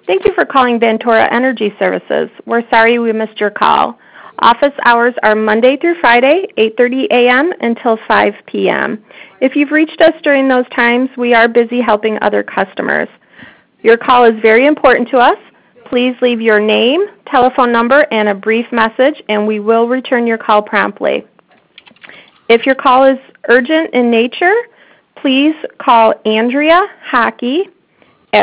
Thank you for calling Ventura Energy Services. We're sorry we missed your call. Office hours are Monday through Friday, 8:30 a.m. until 5 p.m. If you've reached us during those times, we are busy helping other customers. Your call is very important to us. Please leave your name, telephone number, and a brief message, and we will return your call promptly. If your call is urgent in nature, please call Andrea Hockey